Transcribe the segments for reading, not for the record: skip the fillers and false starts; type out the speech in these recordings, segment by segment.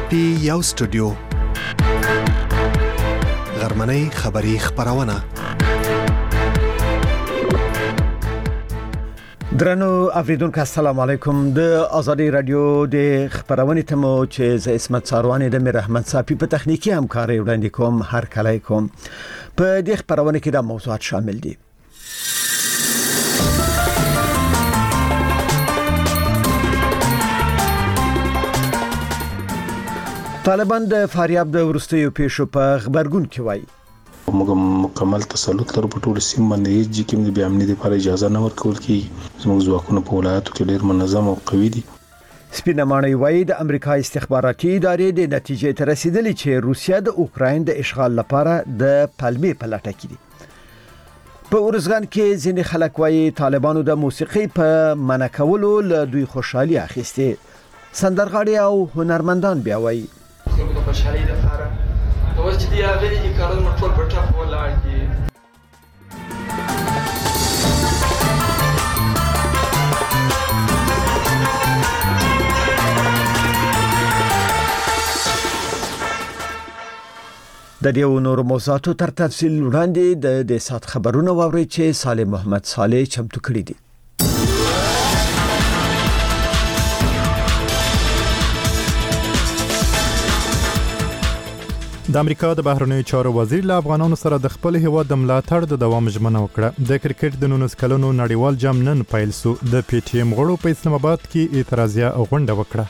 پی یو سټوډیو غرمنۍ خبری خبرونه درنو اوریدونکو السلام علیکم د ازادي رادیو د خبرونه تمو چې ز اسمت ساروانی د میر احمد صافی په تخنیکی همکاري وړاندې کوم هر کله کوم په دې خبرونه کې د موضوعات شامل دي. طالبان د فاریاب د ورستیو پیښو په خبرګون کې وایي موږ مکمل تسلط لرو په ټول سیمه باندې چې کوم د بیا امنیتي لپاره اجازه نه ورکول کی زموږ ځواکونه په ولایتو کې ډیر منظم او قوي دي. سپینه ماڼۍ وایي د امریکا استخباراتي ادارې د نتیجې ته رسیدلې چې روسیا د اوکراین د اشغال لپاره د پلمې په لټه کې دي. په ورزګان کې ځینې خلک وایي طالبانو د موسیقي په منع کولو له دوی خوشحالي اخیسته. سندرغاړي او هنرمندان بیا وایي د خوشحالي لپاره د اوس چې دی هغه دي کارونه ټول په ټاپ ولاړ دي. د دې نور موضوعاتو تر تفصیل وړاندې د سات خبرونه واوري چې صالح محمد صالح چمتو کړی دي. د امریکا د بهرنیو چارو وزیر له افغانانو سره د خپل هیواد د ملاتړ د دوام ژمنه وکړه. د کرکټ د 19 کلونو نړیوال جام نن پیل شو. د پی ټی ایم غړو په اسلام آباد کې اعتراضیه غونډه وکړه.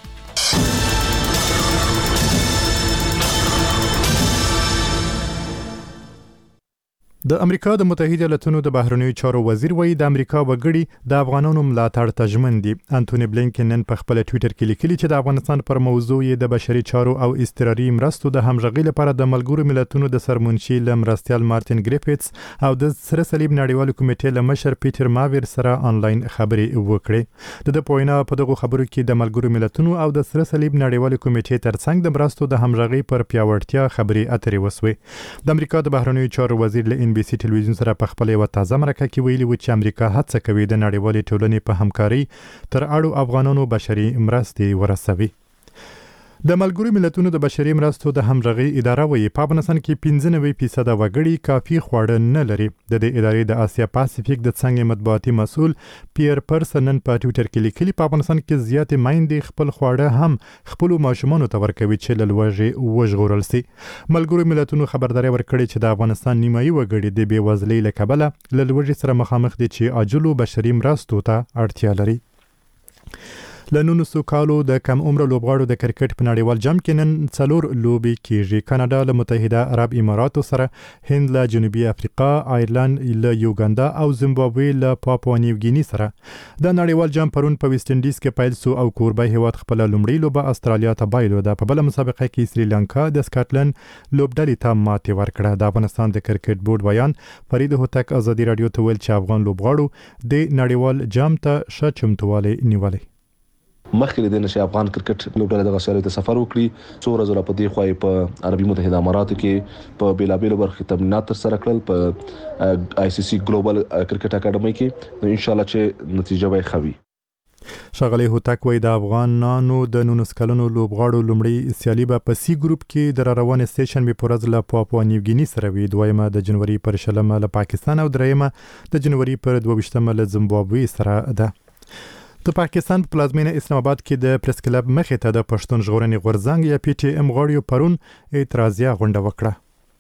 د امریکا د متحده ایالاتونو د بهرنیو چارو وزیر وایي د امریکا وګړي د افغانانو ملاتړ ته ژمن دي. انټونی بلینکن نن په خپل ټوئیټر کې لیکلي چې د افغانستان پر موضوع یې د بشري چارو او اضطراري مرستو د همغږي لپاره د ملګرو ملتونو د سرمنشي مرستیال مارټین گریفټس او د سره صلیب نړیوال کمیټې له مشر پیټر ماویر سره آنلاین خبرې وکړې. د پوینا په دغه خبرو کې د ملګرو ملتونو او د سره صلیب نړیوال کمیټې ترڅنګ د مرستو د همغږي پر پیاوړتیا خبرې اترې وسوې. د امریکا د بهرنیو چارو وزیر له بي سي ټلویزیون سره په خپل یو تازه مرکه کې ویلي و چې امریکا هڅه کوي د نړیوالې ټولنې په همکاري تر اړو افغانانو بشري مرستې ورسوي. د ملګرو ملتونو د بشري مرستو د همغږي اداره وایي په افغانستان کې 95% وګړي کافي خواړه نه لري. د دې ادارې د آسیا پاسفیک د څنګه مطبوعاتي مسؤل پیر پرسنن په ټوئیټر کې لیکلي په افغانستان کې زیاتې مایندې خپل خواړه هم خپل ماشومانو ته ورکوي چې له لوږې وژغورل شي. ملګرو ملتونو خبرداري ورکړې چې د افغانستان نیمایي وګړي د بېوزلۍ له کبله له لوږې سره مخامخ دي چې عاجلو بشري مرستو ته اړتیا لري. له 19 کالو د کم عمر لوبغاړو د کرکټ په نړیوال جام کې نن 4 لوبي کېږي. کاناډا له متحده عرب اماراتو سره، هند له جنوبي افریقا، آیرلند له یوګاندا او زیمبابوې له پاپوا نیو ګینی سره. د نړیوال جام پرون په ویسټ انډیز کې پیل شو او کوربه هیواد خپل لومړی لوبه استرالیا ته بایلوده. په بل مسابقه کې سریلانکا د سکاټلند لوبډلې ته ماتې ورکړه. د افغانستان د کرکټ بورډ ویان فرید هوتک ازادي رادیو ته ویل چې افغان لوبغاړو د نړیوال جام ته ښه چمتووالی نیولې. مخکې د نشه افغان کرکټ لوبډله د غسیالو ته سفر وکړي. څو ورځې په دې خوای په عربي متحده اماراتو کې په بیلابیلو برخو تمرینات تر سره کړل په آی سی سی ګلوبل کرکټ اکیډمي کې. نو ان شاء الله چې نتیجه به خوي. شغلی هوتک وای د افغانانو د 19 کلونو لوبغاړو لومړی سیالي به په سی ګروپ کې د روان سټیشن به پرز له پاپوا نیو ګینی سره وي. دویمه د جنوري پر 20 له پاکستان او دریمه د جنوري پر 22 له زیمبابوې سره ده. د پاکستان په پلازمینه اسلام آباد کې د پریس کلب مخې ته د پښتون ژغورنې غورځنګ یا پی ټی ایم غړیو پرون اعتراضیه غونډه وکړه.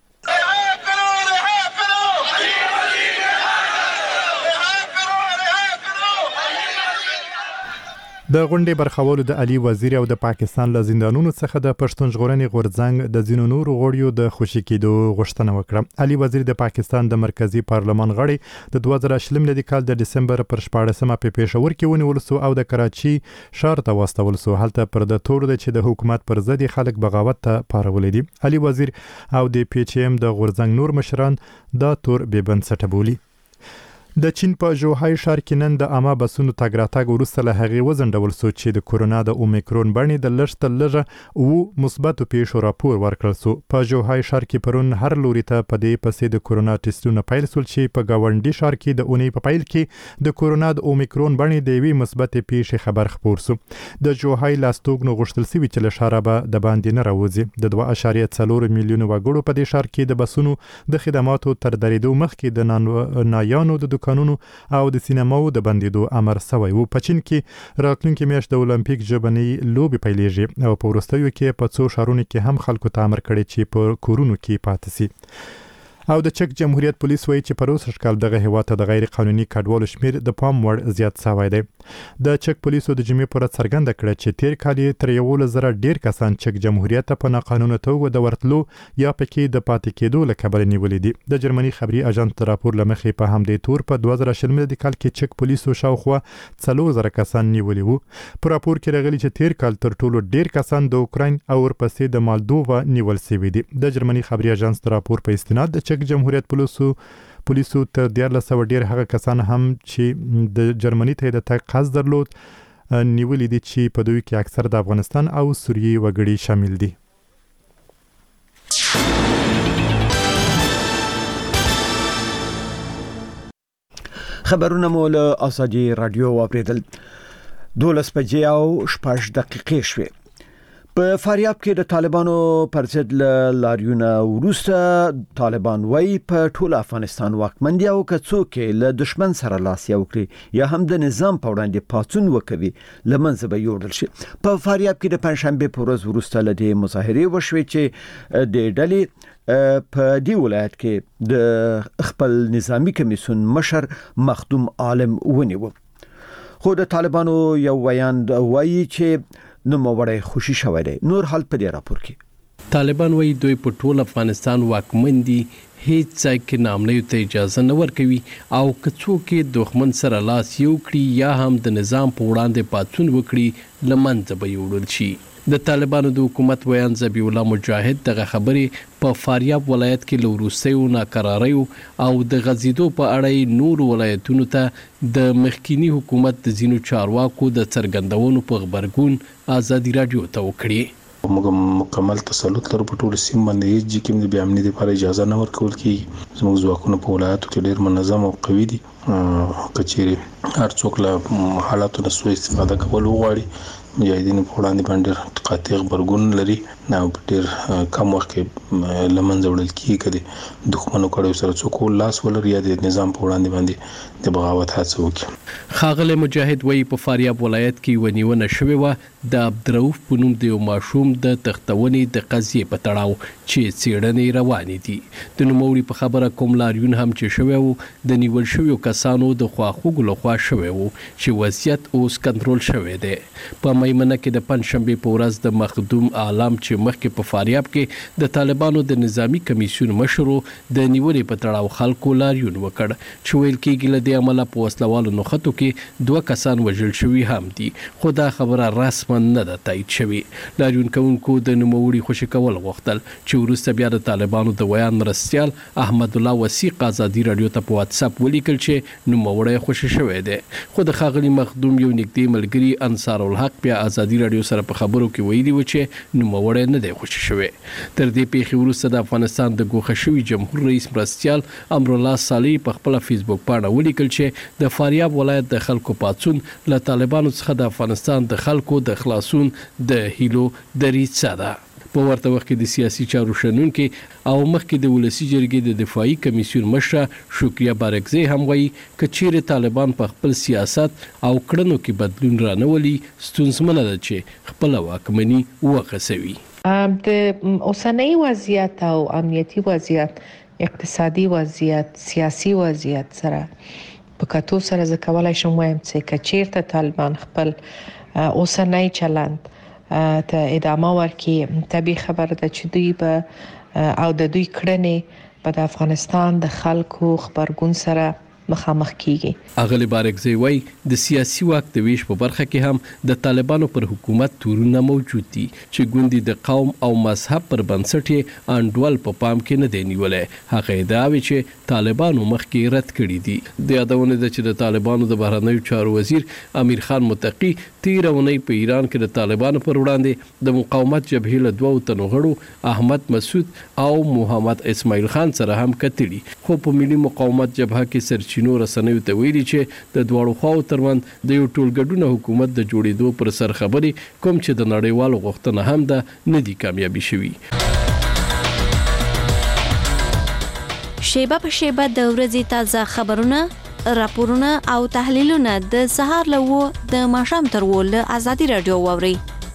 د غونډې برخوالو د علي وزیر او د پاکستان له زندانونو څخه د پښتون ژغورنې غورځنګ د ځینو نورو غړیو د خوشي کېدو غوښتنه وکړه. علي وزیر د پاکستان د مرکزی پارلمان غړی د 2020 کال د دسمبر پر 14مه په پېښور کې ونیول شو او د کراچي ښار ته واستول شو. هلته پر د تور د چې د حکومت پر ضد خلک بغاوت ته پارولې دي. علي وزیر او د پی ټی ایم د غورځنګ نور مشران دا تور بې بنسټه بولي. د چین په ژوهای ښار کې نن د عامه بسونو تګ راتګ وروسته له هغې وځنډول شو چې د کورونا د اومیکرون بڼې د لږ تر لږه مثبتو پیښو راپور ورکړل شو. په ژوهای ښار کې پرون هر لوري ته په دې پسې د کورونا ټیسټونه پیل شول چې په ګاونډي ښار کې د اونۍ په پیل کې د کورونا د اومیکرون بڼې د یوې مثبتې پیښې خبر خپور شو. د ژوهای لاستوګنو غوښتل شوي چې له ښاره به د باندې نه راوځي. د 2.4 میلیونه وګړو په دې ښار کې د بسونو د خدماتو تر درېدو مخکې د نایانو د دکانونو او د سینماو د بندیدو امر شوی و. په چین کې راتلونکي میاشت د اولمپیک ژبنۍ لوبې پیلېږي او په وروستیو کې په څو ښارونو کې هم خلکو ته امر کړی چې په کورونو کې پاتې شي. او د چک جمهوریت پولیس وایي چې په روسي ښکال دغه هیواد ته د غیر قانوني کډوالو شمیر د پام وړ زیات شوی دی. د چک پولیسو د جمعې پر ورځ څرګنده کړه چې تیر کال یې تر 11,000 ډیر کسان چک جمهوریت ته په ناقانونه توګه د ورتلو یا پکې د پاتې کېدو له کبله نیولې دي. د جرمني خبري اژانس د راپور لمخې په همدې تور په 2020 میلادي کال کې چک پولیسو شاوخوا 4,000 کسان نیولې وو. په راپور کې راغلي چې تیر کال تر ټولو ډیر کسان د اوکراین او ورپسې د مالدووا نیول شوي دي. د جرمني خبري اژانس د راپور په استناد د چک جمهوریت پولیسو تر 1400 ډیر هغه کسان هم چې د جرمني ته د تګ قصد درلود نیولې دي چې په دوی کې اکثر د افغانستان او سوریې وګړي شامل دي. خبرونه مو له آزادي رادیو واوریدل. 12 بجې او 6 دقیقې شوې. په فاریاب کې د طالبانو پر ضد لاریونه وروسته طالبان وایي په ټول افغانستان واکمن دي او که څوک له دشمن سره لاس یو کړي یا هم د نظام په وړاندې پاڅون وکوي لمنځه به یوړل شي. په فاریاب کې د پنځشنبه په ورځ وروسته له دې مظاهرې وشوې چې د ډلې په دې ولایت کې د خپل نظامی کمیسیون مشر مخدوم عالم ونیو. خو د طالبانو یو ویاند وایي چې نو موړی خوشي شوی دی. نور حال په دې راپور کې طالبان وایي دوی په ټول افغانستان واکمن دي، هیڅ ځای کې نامنیو ته اجازه نه ورکوي او که څوک دښمن سره لاس یو کړي یا هم د نظام په وړاندې پاڅون وکړي لمنځه به یوړل شي. د طالبانو د حکومت ویان ذبیح الله مجاهد دغه خبرې په فاریاب ولایت کې له وروستیو ناکراریو او د غزیدو په اړه نور ولایتونو ته د مخکینی حکومت د ځینو چارواکو د څرګندونو په خبرګون آزادي رادیو ته وکړي. موږ مکمل تسلط لرو په ټول سیمه باندې چې کوم د بیا امنیت لپاره اجازه نه ورکول کیږي. زموږ ځواکونه په ولایتو کې ډېر منظم او قوي دي. کچېرې هر څوک له حالاتو نه سوء استفاده کول وغواړي مجاهدین په وړاندې باندې قاطع خبرګون لري نه په ډېر کم وخت کې لمنځه وړل کیږي کړي دښمنو کړو سره څوک لاس ولري یا د نظام په وړاندې باندې د بغاوت هڅه وکړي. خاغله مجاهد وایي په فاریاب ولایت کې ونیونه شوې و د عبدالرؤف په نوم د یو ماشوم د تختونې د قضیې په تړاو چې څېړنې روانې دي. د نوموړي په خبره کوم لاریون هم چې شوی و د نیول شویو کسانو د خواخوږو لخوا شوی و چې وضعیت اوس کنټرول شوی دی. په میمنه کې د پنځشنبې په ورځ د مخدوم عالم چې مخکې په فاریاب کې د طالبانو د نظامی کمیسیون مشرو د نیولې په تړاو خلکو لاریون وکړ چې ویل کېږي له دې عمله په وسلوالو نښتو کې 2 کسان وژل شوي هم دي، خو دا خبره رسما نه ده تایید شوې. لاریون کوونکو د نوموړي خوشي کول غوښتل چې وروسته بیا د طالبانو د ویان مرستیال احمد الله وثیق آزادي رادیو ته په واتس اپ ولیکل چې نوموړی خوشي شوی دی. خو د ښاغلي مخدوم یو نږدې ملګري انصار الحق بیا آزادي رادیو سره په خبرو کې ویلي و چې نوموړی نه دی خوشي شوی. تر دې پیښې وروسته د افغانستان د ګوښه شوي جمهور رئیس مرستیال امرالله صالح په خپل فیسبوک پاڼه ولیکل چې د فاریاب ولایت د خلکو پاڅون له طالبانو څخه د افغانستان د خلکو د خلاصون د هیلو دریڅه ده. په ورته وخت کې د سیاسي چارو شنونکي او مخکې د ولسی جرګې د دفاعي کمیسیون مشره شکریه بارکزی هم وایي چې چیرې طالبان په خپل سیاست او کړنو کې بدلون رانولي ستونزمنه ده چې خپل واکمني وغځوي. د اوسنۍ وضعیت او امنیتي وضعیت، اقتصادي وضعیت، سیاسي وضعیت سره په کتو سره زه کولای شم وایم چې چیرته طالبان خپل اوسنۍ چلند ته ادامه ورکړي، طبیعي خبره ده چې دوی به او د دوی کړنې په د افغانستان د خلکو خبرګون سره مخامخ کیږي. اغلی بارکزی وای د سیاسي واک د ویش په برخه کې هم د طالبانو پر حکومت تورونه موجود دي چې ګوندي د قوم او مذهب پر بنسټ انډول په پام کې نه دی نیولې. هغه دا وی چې طالبانو مخکې رد کړی دي. د یادونه ده چې د طالبانو د بهرنیو چارو وزیر امیر خان متقی 13 اونۍ په ایران کې د طالبانو پر وړاندې د مقاومت جبهې له 2 تنو غړو احمد مسعود او محمد اسماعیل خان سره هم کتلي. خو په ملي مقاومت جبهه کې سرچینو رسنیو ته ویلي چې د دواړو خواو ترمنځ د یو ټولګډونه حکومت د جوړېدو پر سر خبرې کوم چې د نړیوالو غوښتنه هم ده نه دي کامیابی شوي. شیبه په شیبه د ورځې تازه خبرونه، راپورونه او تحلیلونه د سهار له د ماښام تر له آزادي رادیو واوري.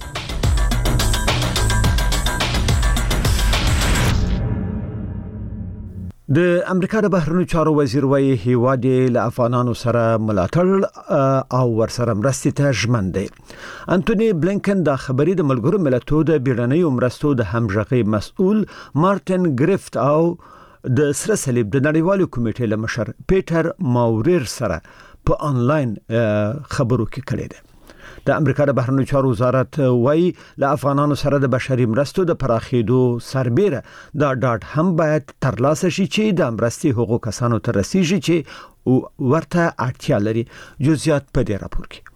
د امریکا د بهرنیو چارو وزیر وایي هیواد له افغانانو سره ملاتړ او ورسره مرستې ته ژمن دی. انټونی بلینکن د خبري د ملګرو ملتونو د بیړنیو مرستو د همغږي مسؤل مارټن ګریفت او د سره صلیب د نړیوالو کمیټې له مشر پیټر ماوریر سره په انلاین خبرو کې کړي ده. د امریکا د بهرنیو چارو وزارت وایي له افغانانو سره د بشري مرستو د پراخېدو سربېره دا ډاډ هم باید ترلاسه شي چې د مرستې هغو کسانو ته رسیږي چې ورته اړتیا لري. جزئیات په دې راپور کې.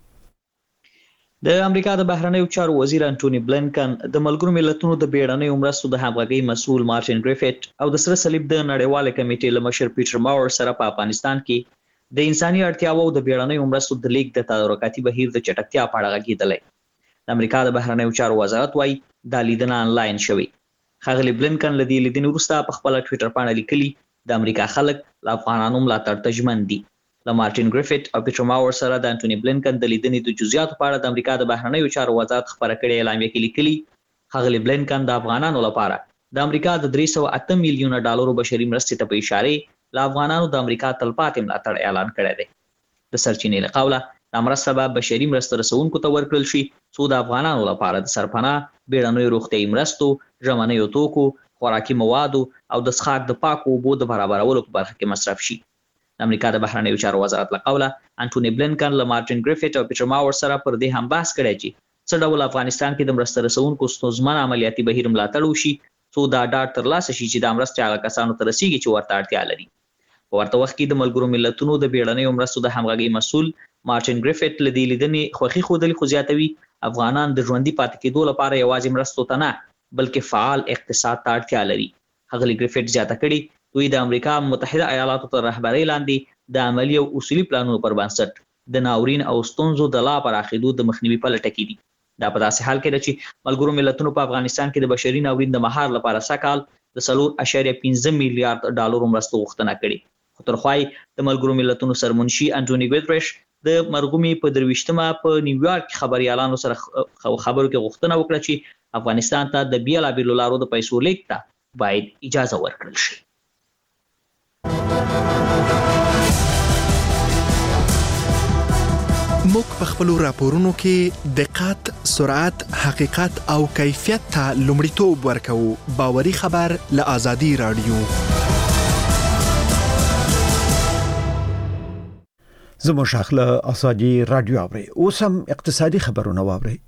د امریکا د بهرنیو چارو وزیر انټونی بلینکن د ملګرو ملتونو د بیړنیو مرستو د همغږي مسؤل مارټن ګریفټ او د سره صلیب د نړیوال کمیټې له مشر پیټر ماور سره په افغانستان کې د انساني اړتیاوو د بیړنیو مرستو د لیک د تدارکاتي بهیر د چټکتیا په اړه غږیدلی. د امریکا د بهرنیو چارو وزارت وايي دا لیدنه انلاین شوې. ښاغلي بلینکن له دې لیدنې وروسته په خپل ټوئیټر باندې لیکلي د امریکا خلک له افغانانو ملاتړ ته ژمن دي. له مارټن ګریفټ او پیټر ماور سره د انټونی بلینکن د لیدنې د جزئیاتو په اړه د امریکا د بهرنیو چارو وزارت خبره کړې اعلامیه کې لیکلي ښاغلي بلینکن د افغانانو لپاره د امریکا د 308 میلیونه ډالرو بشري مرستې ته په اشاره له افغانانو د امریکا تلپاتې ملاتړ اعلان کړی دی. د سرچینې له قوله د مرسته به بشري مرسته رسونکو ته ورکړل شي څو د افغانانو لپاره د سرپناه، بیړنیو روغتیايي مرستو، ژمنیو توکو، خوراکي موادو او د څښاک د پاکو اوبو د برابرولو په برخه کې مصرف شي. د امریکا د بهرنیو چارو وزارت له قوله انټونی بلینکن له مارټن ګریفټ او پیټر ماور سره پر دې هم بحث کړی چې څه ډول افغانستان کې د مرسته رسونکو ستونزمن عملیاتي بهیر ملاتړ وشي څو دا ډاډ ترلاسه شي چې د مرستې هغه کسانو ته رسیږي چې ورته اړتیا لري. په ورته وخت کې د ملګرو ملتونو د بیړنیو مرستو د همغږي مسؤل مارټن ګریفټ له دې لیدنې خوښي ښودلې، خو زیاتوي افغانان د ژوندي پاتې کېدو لپاره یوازې مرستو ته نه بلکې فعال اقتصاد ته اړتیا لري. ښاغلي ګریفټ زیاته کړې دوی د امریکا متحده ایالاتو تر رهبرۍ لاندې د عملی او اصولي پلانونو پر بنسټ د ناورین او ستونزو د لا پراخېدو د مخنیوي په لټه کې دي. دا په داسې حال کې ده چې ملګرو ملتونو په افغانستان کې د بشري ناورین د مهار لپاره سکهال د 4.5 میلیارډ ډالرو مرستو غوښتنه کړې. خو تر خوای د ملګرو ملتونو سرمنشي انټونی ګوتریش د مرګومي په 23مه په نیویارک خبريالانو سره خبرو کې غوښتنه وکړه چې افغانستان ته د بیلابیلو لارو د پیسو لیک ته باید اجازه ورکړل شي. موږ په خپل راپورونو کې دقت، سرعت، حقیقت او کیفیت ته لومړیتوب ورکوو. باوري خبر له آزادي رادیو. زموږ شاخله آزادي رادیو اوري. اوس هم اقتصادي خبرونه واوري.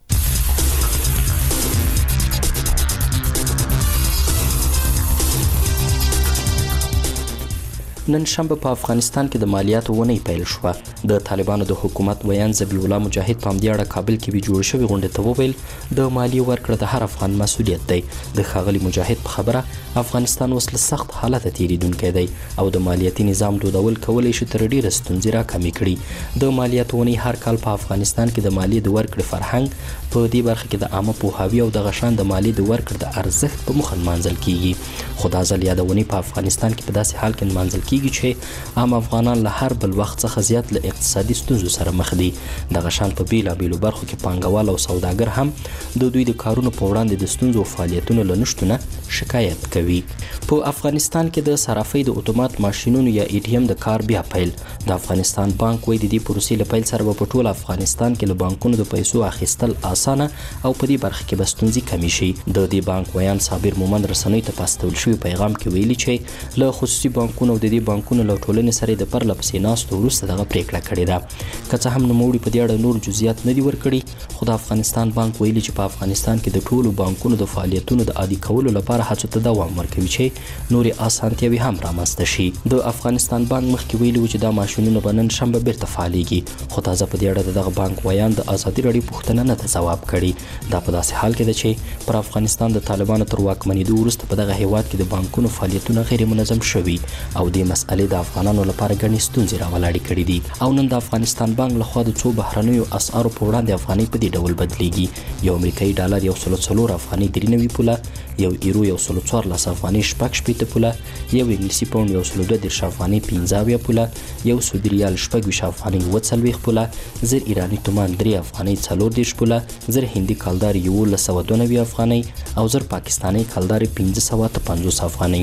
نن شنبه په افغانستان کې د مالیاتو ونې پیل شوه. د طالبانو د حکومت ویان ذبیح الله مجاهد په همدې اړه کابل کې جوړ شوی غونډه ته وویل د مالیې ورکړه د هر افغان مسؤلیت دی. د ښاغلي مجاهد په خبره افغانستان اوس له سخت حالت تیریدونکی دی او د مالیاتي نظام دودول کولی شي تر ډیره ستونزې راکمې کړي. د مالیاتو ونې هر کال په افغانستان کې د مالیې د ورکړې فرهنګ په دې برخه کې د عامه پوهاوي او د غشان د مالیې د ورکړې د ارزښت په مخ نمانځل کیږي. خو دا ځل یادونې په افغانستان کې په داسې حال کې نمانځل کیږي چې عام افغانان له هر بل وخت څخه زیات له اقتصادي ستونزو سره مخ دي. د غشان په بیلابیلو برخو کې پانګوال او سوداګر هم د دوی د کارونو په وړاندې د ستونزو او فعالیتونو له نشتونه شکایت کوي. په افغانستان کې د صرافۍ د اتومات ماشینونو یا ATM د کار بیا پیل. د افغانستان بانک وایي د دې پروسې له پیل سره په ټول افغانستان کې له بانکونو د پیسو اخیستل اسانه او په دې برخه کې به ستونزې کمې شي. د دې بانک ویان صابر مومند رسنیو ته په استول شوي پیغام کې ویلي چې له خصوصي بانکونو د دې مرکزی بانکونو له ټولنې سره د پرله پسې ناستو وروسته دغه پریکړه کړې ده. که څه هم نوموړي په دې اړه نور جزئیات نه دي ورکړي، خو د افغانستان بانک ویلي چې په افغانستان کې د ټولو بانکونو د فعالیتونو د عادي کولو لپاره هڅو ته دوام ورکوي چې نورې اسانتیاوې هم رامنځته شي. د افغانستان بانک مخکې ویلي و چې دا ماشینونه به نن شنبه بیرته فعالیږي، خو تازه په دې اړه دغه بانک ویان د ازادي راډیو پوښتنه نه ده ځواب کړې. دا په داسې حال کې ده چې پر افغانستان د طالبانو تر واکمنېدو وروسته په دغه هیواد کې د بانکونو فعالیتونه غیر منظم شوي او دې مسئلې د افغانانو لپاره ګڼې ستونزې راولاړې کړې دي. او نن د افغانستان بانک لخوا د څو بهرنیو اسعارو په وړاندې افغانۍ په دې ډول بدلیږي: یو امریکایي ډالر 104 افغانۍ 93 پوله، یو ایرو 114 افغانۍ شپږ پوله، یو انګلیسي پاوند 102 افغانۍ 15 پوله، یو سعودي ریال 26 افغانۍ 40 پوله، زر ایرانی تومان 3 افغانۍ 40 پوله، زر هندي کالدار 1192 افغانۍ او زر پاکستاني کالدار 550 افغانۍ.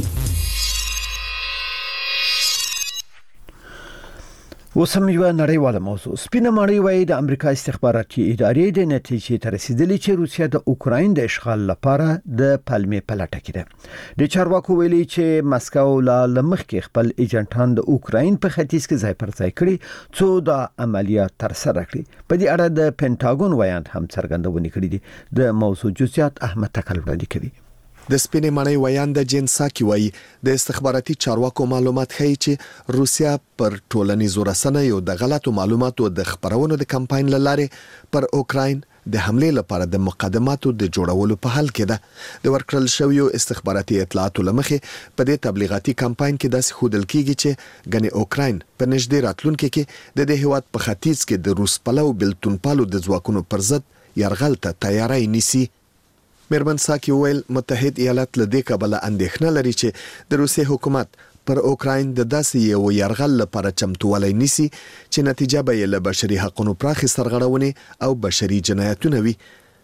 اوس هم یو نړیواله موضوع. سپینه ماڼۍ وايي د امریکا استخباراتي ادارې د نتیجې ته رسیدلې چې روسیا د اوکراین د اشغال لپاره د پلمې په لټه کې ده. د چارواکو ویلي چې مسکو لا لمخکې خپل ایجنټان د اوکراین په ختیځ کې ځای پر ځای کړي څو د عملیات تر سره کړي. په دې اړه د پینټاګون ویان هم څرګندونه کړې دي. د موضوع جزئیات احمد تکل وړاندې کوي. د سپینې ماڼۍ ویاند جین ساکي وایي د استخباراتي چارواکو معلومات ښیي چې روسیا پر ټولنیزو رسنیو د غلطو معلوماتو د خپرونو د کمپاین لاره پر اوکراین د حملې لپاره د مقدماتو د جوړولو په حال کې ده. د ورکړل شویو استخباراتي اطلاعاتو لمخې په دې تبلیغاتي کمپاین کې داسې ښودل کیږي چې ګنې اوکراین په نږدې راتلونکي کې د دې هیواد په ختیځ کې د روس پلو بلتون پالو د ځواکونو پر ضد یرغل ته تیاری نیسي. میرمن ساکي ویل متحد ایالات له دې کبله اندېښنه لري چې د روسي حکومت پر اوکراین د داسې یو یرغل لپاره چمتووالی نیسي چې نتیجه به یې له بشري حقوقو پراخې سرغړونې او بشري جنایتونه وي.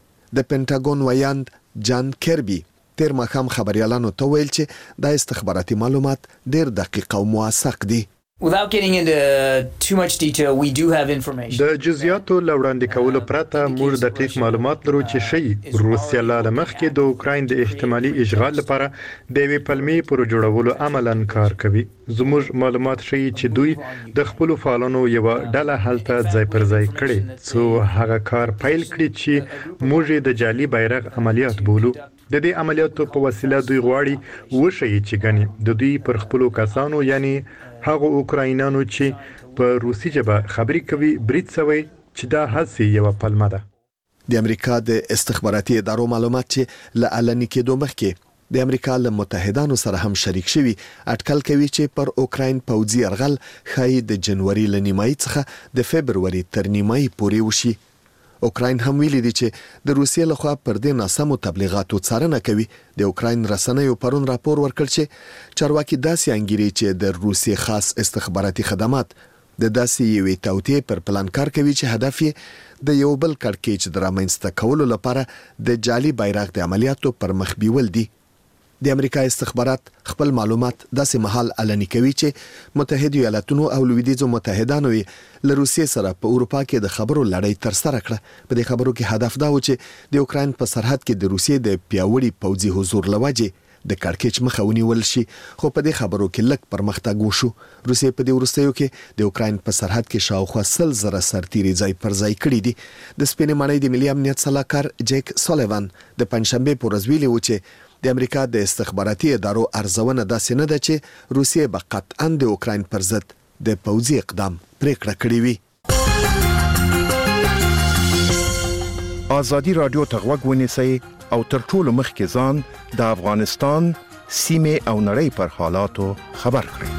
د پینټاګون ویاند جان کیربي تیر ماښام خبريالانو ته ویل چې دا استخباراتي معلومات ډېر دقیق او موثق دي. Without getting into too much detail, we do have information. د جزئیاتو لوړاندې کولو پرته موږ دقیق معلومات لرو چې شی روسیا له مخکې د اوکراین د احتمالي اشغال لپاره د وی پلمې پر جوړولو عملاً کار کوي. زموږ معلومات شي چې دوی د خپل فعالانو یو ډله هلته ځای پر ځای کړي څو هغه کار پیل کړي چې موږ د جعلي بیرغ عملیات بولو. د دې عملیاتو په وسیله دوی غواړي وشي چې ګنې د دوی پر خپل کسانو یعنی هغه اوکراینانو چې په روسي ژبه خبري کوي برید سوي چې دا هڅه یو پلمه ده. د امریکا د استخباراتي ادارو معلومات چې له علني کېدو مخکې د امریکا له متحدانو سره هم شریک شوي اټکل کوي چې پر اوکراین پوځي یرغل خای د جنوري له نیمایي څخه د فبروري تر نیمایي پورې وشي. اوکراین هم ویلي دي چې د روسیې لخوا پر دې ناسمو تبلیغاتو څارنه کوي. د اوکراین رسنیو پرون راپور ورکړ چې چارواکي داسې انګیري چې د روسیې خاص استخباراتي خدمات د داسې یوې توطئې پر پلان کار کوي چې هدف یې د یو بل کړکېچ د رامنځته کولو لپاره د جعلي بیرغ د عملیاتو پر مخ بیول دي. د امریکا استخبارات خپل معلومات داسې مهال علني کوي چې متحده ایالاتونو او لویدیځو متحدانو له روسیې سره په اروپا کې د خبرو لړۍ تر سره کړه. په دې خبرو کې هدف دا و چې د اوکراین په سرحد کې د روسیې د پیاوړي پوځي حضور لوجه د کړکېچ مخه ونیول شي، خو په دې خبرو کې لږ پرمختګ وشو. روسیې په دې وروستیو کې د اوکراین په سرحد کې شاوخوا 100,000 سرتیري ځای پر ځای کړي دي. د سپینې ماڼۍ د ملي امنیت صلاحکار جیک سولیوان د پنځشنبه په ورځ ویلي و چې د امریکا د استخباراتي ادارو ارزونه داسې نه ده چې روسیې به قطعاً د اوکراین پر ضد د پوځي اقدام پریکړه کړې وي. ازادي رادیو ته غوږ ونیسئ او تر ټولو مخکې ځان د افغانستان سیمې او نړۍ پر حالاتو خبر کړئ.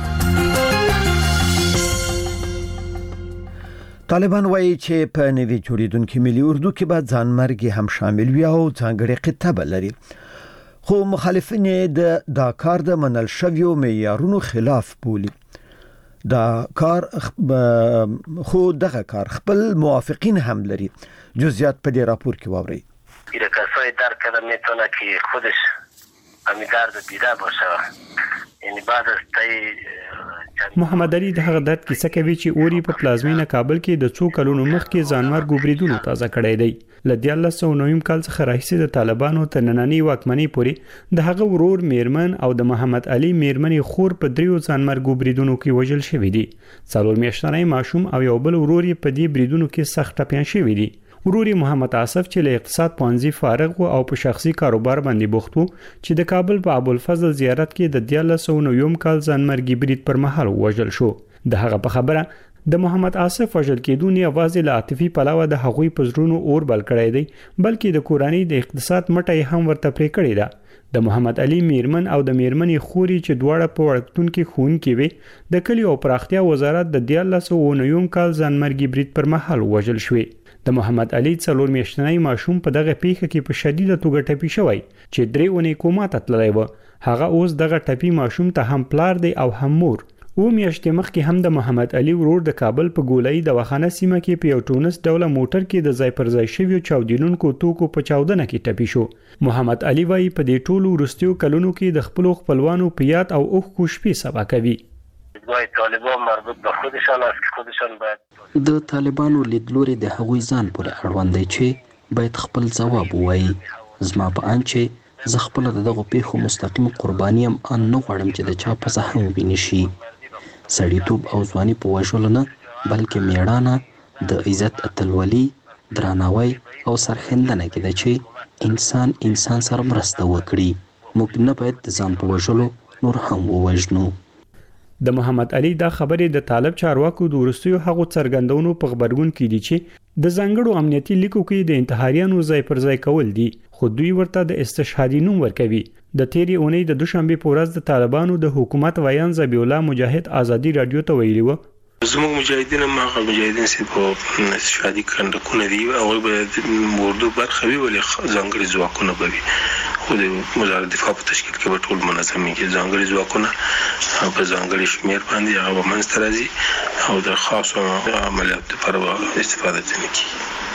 طالبان وایي چې په نوي جوړیدونکو ملي اردو کې به ځانمرګي هم شامل وي او ځانګړي خطاب لري. خو مخالفین دا کار د منل شویو معیارونو خلاف بولي. دا کار خو دغه کار خپل موافقین هم لري. جزئیات په دې راپور کې واورئ. ایده کسایی درک کرده میتونه که خودش امیدوار دیده باشه، یعنی بعد از تای محمد علي د هغه درد کیسه کوي چې اوري په پلازمینه کابل کې د څو کلونو مخکې ځانمرګ بریدونو تازه کړی دی. ل 1990 کال څخه راهیسې د طالبانو تر نننۍ واکمنۍ پورې د هغه ورور میرمن او د محمد علي میرمنې خور په 3 ځانمرګو بریدونو کې وژل شوی دي. 4 میاشتنی ماشوم او یو بل ورور یې په دې بریدونو کې سخت ټپیان شوی دي. ورور محمد آصف چې له اقتصاد پوهنځي فارغ و او په شخصي کاروبار باندې بوخت و چې د کابل په ابوالفضل زیارت کې د 1990 کال ځانمرګي برید پر مهال وژل شو. د هغه په خبره د محمد آصف وژل کېدو نه یوازې له عاطفي پلوه د هغوی په زړونو اور بل کړی دی بلکې د کورنۍ د اقتصاد مټه هم ورته پرې کړې ده. د محمد علي میرمن او د میرمنې خوري چې دواړه په وړکتون کې ښوونکې وې د کلي او پراختیا وزارت د 1990 کال ځانمرګي برید پر مهال وژل شوی. د محمد علي 4 میاشتنی ماشوم په دغه پیښه کې په شدیده توګه ټپي شوی چې 3 اونۍ کوما ته تللی و. هغه اوس دغه ټپي ماشوم ته هم پلار دی او هم مور. و میاشتې مخکې هم د محمد علي ورور د کابل په ګولۍ د وخانه سیمه کې په یو ټونس ډوله موټر کې د ځای پر ځای شویو چاودیدونکو توکو په چاودنه کې ټپي شو. محمد علي وايي په دې ټولو وروستیو کلونو کې د خپل خپلوانو په یاد او اوښکو شپې سبا کوي. طالبان مربوط به خودشان است که خودشان باید د طالبانو لیدلوري د هغوی ځان پورې اړوند دی چې باید خپل ځواب ووایي. زما په اند چې زه خپل دغه پیښو مستقیم قرباني ام ان نه غواړم چې د چا په زخم ویني شي. سړیتوب او ځواني په وژلو نه بلکې میړانه د عزت اتلولي درناوی او سرښندنه کې ده چې انسان سره مرسته وکړي. موږ نه باید د ځان په وژلو نور هم ووژنو. د محمد علي دا خبرې د طالب چارواکو د وروستیو هغو څرګندونو په خبرګون کې دي چې د ځانګړو امنیتي لیکو کې د انتحاریانو ځای پر ځای کول دي خو دوی ورته د استشهادي نوم ورکوي. د تیری اونۍ د دوشنبه په ورځ د طالبانو د حکومت ویان ذبیح الله مجاهد ازادي رادیو ته ویلي و زموږ مجاهدین ما مجاهدین سي په استشهادي کندکونه دي او به موردو برخه وی ولې ځانګړي ځواکونه به وي خو د وزارت دفاع په تشکیل کې به ټول منظمي کې ځانګړي ځواکونه په ځانګړي شمیر باندې هغه منځ راځي او د خاصو عملیاتو لپاره استفاده کوي.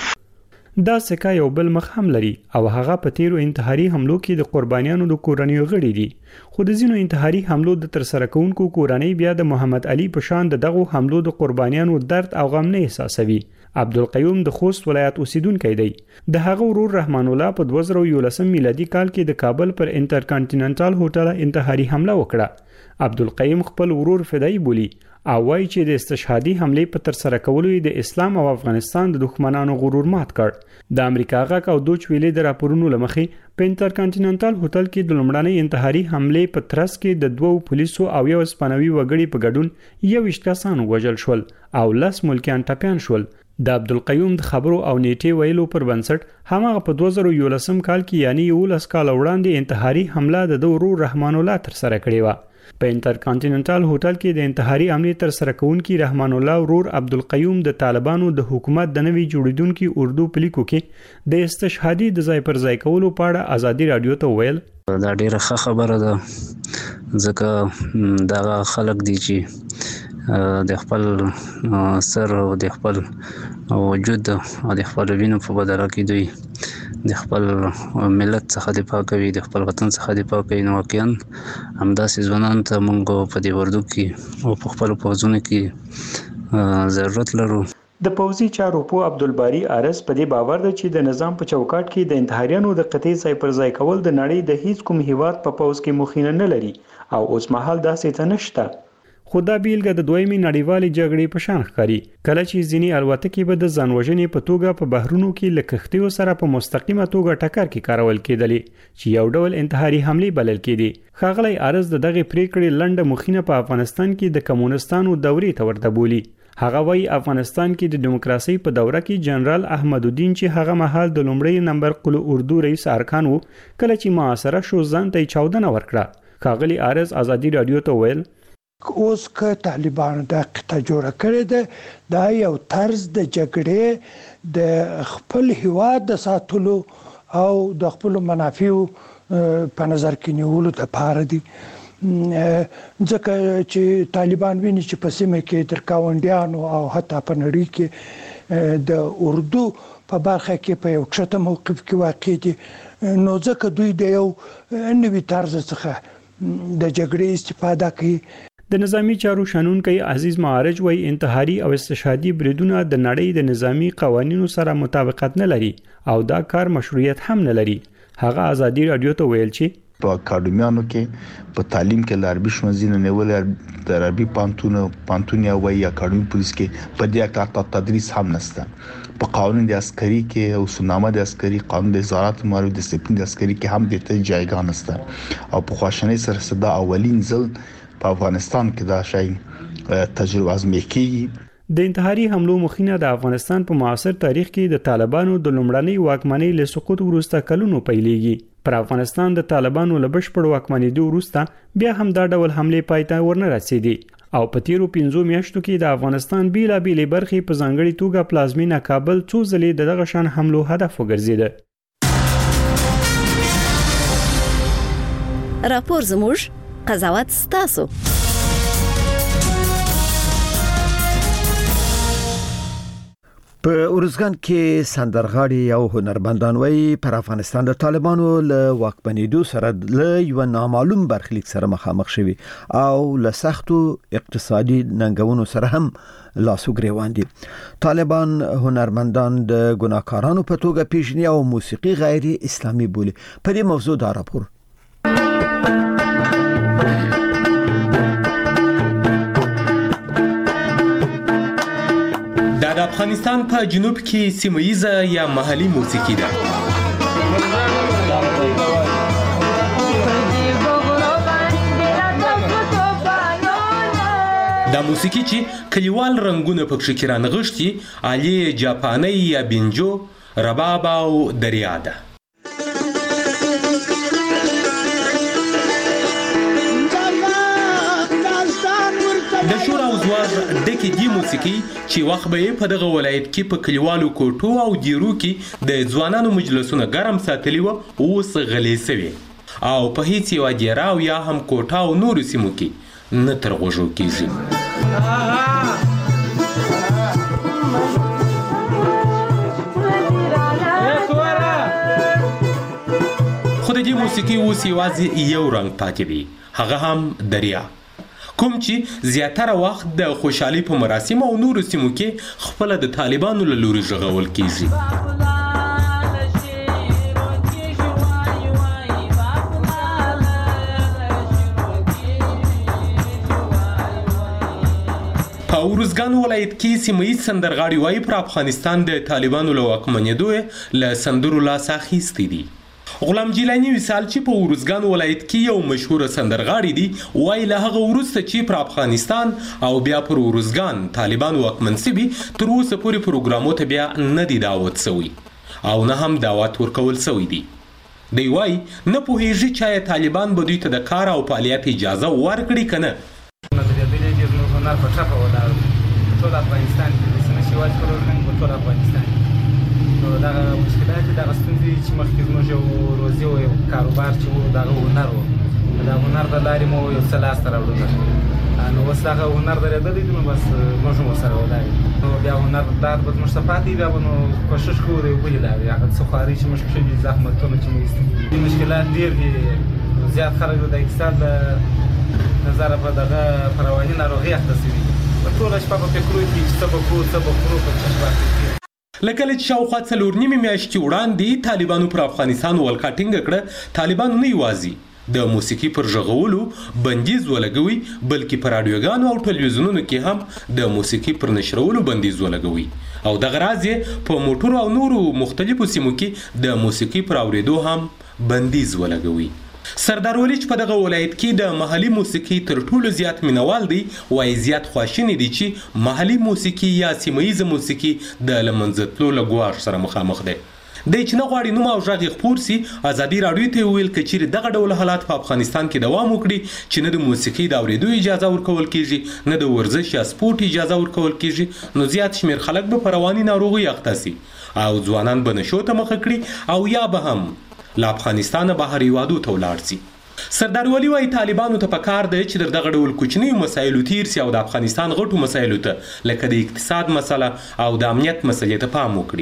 دا سکه یو بل مخ هم لري او هغه په تیرو انتحاري حملو کې د قربانیانو د کورنیو غړي دي. خو د ځینو انتحاري حملو د ترسره کوونکو کورنۍ بیا د محمد علي په شان دغه حملو د قربانیانو درد او غم نه احساسوي. عبدالقیوم د خوست ولایت اوسیدونکی دی. د هغه ورور رحمان الله په 2011 میلادي کال کې د کابل پر انټرکانټیننټال هوټل انتحاري حمله وکړه. عبدالقیوم خپل ورور فدایي بولی او وایي چې د استشهادي حملې په ترسره کولو د اسلام او افغانستان د دښمنانو غرور مات کړ. د امریکا غاک او دوچ ویلې د راپورونو لمخې په انټرکانټیننټال هوټل کې د لومړنۍ انتحاري حملې په ترڅ کې د 2 پولیسو او یو اسپانوي وګړي په ګډون 21 کسان وژل شول او 10 ملکیان ټپیان شول. د عبدالقیوم د خبرو او نیټې ویلو پر بنسټ همغه په 2011 کال کې یعنی 11 کال وړاندې انتحاري حمله د ورور رحمان الله ترسره کړې و. په انټرکانټیننټال هوټل کې د انتحاري عملیات ترسره کوونکي رحمان الله ورور عبدالقیوم د طالبانو د حکومت د نوي جوړیدونکو اردو پلیکو کې د استشهادي د ځای پر ځای کولو په اړه ازادي رادیو ته ویل دا ډیره ښه خبره ده ځکه دا خلک دي چې د خپل سر او د خپل وجود او د خپل وینو په بدله کې دوی د خپل ملت څخه دفاع کوي د خپل وطن څخه دفاع کوي. نو واقعا همداسې ځوانان ته موږ په دې وردو کې او په خپل پوځونو کې ضرورت لرو. د پوځي چارو په عبدالباری ارس په دې باور دی چې د نظام په چوکاټ کې د انتحاریانو د قطعي ځای پر ځای کول د نړۍ د هیڅ کوم هیواد په پوځ کې مخینه نه لري او اوس مهال داسې ته نشته. خو دا بیلګه د دویمې نړیوالې جګړې په شان ښکاري کله چې ځینې الوتکې به د ځانوژنې په توګه په بحرونو کې له کښتیو سره په مستقیمه توګه ټکر کې کارول کېدلې چې یو ډول انتحاري حملې بلل کېدې. ښاغلی ارز د دغې پریکړې لنډه مخینه په افغانستان کې د کمونستانو دورې ته ورته بولي. هغه وايي افغانستان کې د دیموکراسي په دوره کې جنرال احمد الدین چې هغه مهال د لومړی نمبر قلو اردو رئیس ارکان وو کله چې معاصره شو ځان ته چاودنه ورکړه. ښاغلی ارز ازادي رادیو ته ویل اوس که طالبانو د قطه جوړه کړې ده دا یو طرز د جګړې د خپل هیواد د ساتلو او د خپل منافعو په نظر کې نیولو لپاره دي. ځکه چې طالبان ویني چې په سیمه کې تر کاونډیانو او حتی په نړۍ کې د اردو په برخه کې په یو کښته موقف کې واقع دي نو ځکه دوی د یو نوي طرز څخه د جګړې استفاده کوي. د نظامی چارو شنونکي عزیز معارج وایي انتحاري او استشهادي بریدونه د نړۍ د نظامی قوانینو سره مطابقت نه لري او دا کار مشروعیت هم نه لري. هغه ازادي رادیو ته ویل چې په اکاډمیانو کې په تعلیم کې لاربي شمزینه نیول د عربي پانتون یا وایي اکاډمي پولیس کې په دې اکاډمي تدریس هم نشته. په قانون د عسکري کې او سنامه د عسکري قانون د وزارت مالي ډیسپلین د عسکري کې هم د ته جایګاه نشته او په خواشنۍ سره صدا اولین ځل په افغانستان کې دا شی تجربه ازمایي کیږي. د انتحاري حملو مخینه د افغانستان په معاصر تاریخ کې د طالبانو د لومړنۍ واکمنۍ له سقوط وروسته کلونو پیلېږي. پر افغانستان د طالبانو له بشپړ واکمنېدو وروسته بیا هم دا ډول حملې پای ته ورنه رسېدې او په تیرو 5 میاشتو کې د افغانستان بیلابېلې برخې په ځانګړي توګه پلازمینه کابل څو ځلې دغه شان حملو هدف وګرځېده. راپور زموږ قضاوت ستاسو. په ارزګان کې سندرغاړي او هنرمندان وایي پر افغانستان د طالبانو له واکمنېدو سره له یو نامعلوم برخلیک سره مخامخ شوي او له سختو اقتصادي ننګونو سره هم لاسو ګریوان دي. طالبان هنرمندان د ګناکارانو په توګه پیژني او موسیقي غیر اسلامي بولي. په دې موضوع دا راپور د افغانستان په جنوب کې سیمه‌یزه یا محلي موسیقي ده. دا موسیقي چې کلیوال رنگونه پکې کې رانغښتي علي جاپاني یا بنجو، رباب او دریا ده. د شور او زواج دکې دی موسیقي چې وخت به په دغه ولایت کې په کلیوالو کوټو او دیرو کې د ځوانانو مجلسونه ګرم ساتلی و اوس غلې سوي او په هیڅ یو دیرا او یا هم کوټا او نور سیمو کې نه تر غوږو کیږي. خو د دې موسیقي اوس یوازې یو رنګ پاتې دی، هغه هم دریا، کوم چې زیاتره وخت د خوشحالي په مراسم او نورو سیمو کې خپل د طالبانو له لوري ژغول کیږي. په ارزګان ولایت کې سیمه‌یز سندرغاړي وایي پر افغانستان د طالبانو له واکمنېدو له سندرو لاس اخیستی دي. غلام جیلانی مثال چې په ارزګان ولایت کې یو مشهور سندرغاړي دي وایي له هغه وروسته چې پر افغانستان او بیا پر ارزګان طالبان واکمن سوي تر اوسه پورې پروګرامو ته بیا نه دی دعوت سوی او نه هم دعوت ورکول سوی دی. دی وایي نه پوهیږي چې طالبان به دوی ته د کار او فعالیت اجازه ورکړي که نه. ټول افغانستان کې د سیمه شواج پروګرام په ټول افغانستان دا مشکلات دا ستونزې چې مخکې زموږ یو روزي او یو کاروبار چې وو دا هنر وو، دا هنر د لارې مو یو څه لاسته راوړل نو اوس هغه هنر درېدلی دی نو بس موږ هم ورسره ولاړ نو بیا هنر دار به زموږ ته پاتې بیا به نو کوشش کوو د یو بلې لارې هغه څه خوارۍ چې موږ کړي دي زحمتونه چې موږ ایستلي دي مشکلات ډېر دي. زیات خلک د اقتصاد له نظره په دغه په رواني ناروغۍ اخته شوي دي. په ټوله شپه په فکرو کې چې څه به کړو څه به خورو په چشم باندې. لکه چې شاوخوا 4 نیمې میاشتې وړاندې طالبانو پر افغانستان ولکه ټینګه کړه، طالبانو نه یوازې د موسیقي پر ژغولو بندیز ولګوي بلکې پر راډیوګانو او ټلویزیونونو کې هم د موسیقي پر نشرولو بندیز ولګوي او دغه راز په موټرو او نورو مختلفو سیمو کې د موسیقي پر اورېدو هم بندیز ولګوي. سردار ولی چې په دغه ولایت کې د محلي موسیقي تر ټولو زیات مینوال دی وایي زیات خواشینی دي چې محلي موسیقي یا سیمه‌یزه موسیقي د لمنځه تلو له ګواښ سره مخامخ دی. دی چې نه غواړي نوم او غږ خپور سي، ازادي راډیو ته ویل که چیرې دغه ډول حالات په افغانستان کې دوام وکړي چې نه د موسیقي د اورېدو اجازه ورکول کیږي نه د ورزش یا سپورت اجازه ورکول کیږي نو زیات شمیر خلک به په رواني ناروغۍ اخته سي او ځوانان به نشو ته مخه کړي او یا به هم له افغانستانه بهر هیوادو ته ولاړ سي. سردار ولی وایي طالبانو ته پکار دی چې دغه ډول کوچنیو مسایلو تیر سي او د افغانستان غټو مسایلو ته لکه د اقتصاد مسله او د امنیت مسلې ته پام وکړي.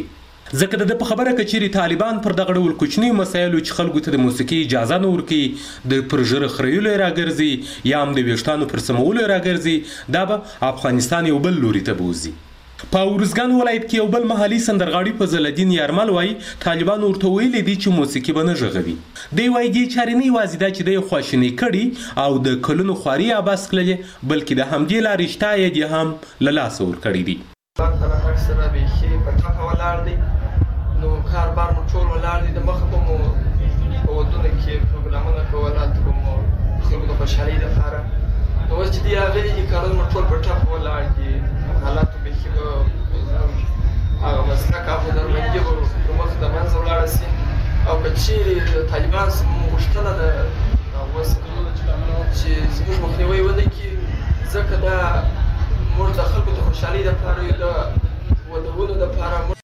ځکه د په خبره کچيري طالبان پر دغه ډول کوچنی مسایلو چې خلکو ته د موسیقي اجازه نه ورکړي د پرژره خریولو راګرځي یا هم د ویشتانو پر سمولو راګرځي دا به افغانستان یو بل لوري ته بوزي. په ورزګان ولایت کې یو بل محلي سندرغاړي فضل الدین یارمل وایي طالبان ورته ویلي دي چې موسیقي به نه غږوي. دی وایي دې چارې نه یوازې دا چې د خواشینی کړي او د کلونو خواري اباس کړلې بلکې د همدې لارې شته یې دي هم له لاسه ورکړي دي. سره بیخي په ټاپه ولاړ دي نو کاروبار مو ټول ولاړ دي د مخه به مو په ودونه کې پروګرامونه کول هلته به مو خلکو د خوشحالۍ دپاره نو اوس چې دي راغلي دي کارونه مو ټول په ټاپه ولاړ دي حالاتو بیخي به هغه مسلک او هنرمندي به د مخ د منځه ولاړه سي او که چیرې طالبان غوښتنه ده اوس چې زموږ مخنیوی ونه کړي ځکه دا موږ د خلکو د خوشحالۍ دپاره یو د ودونو دپاره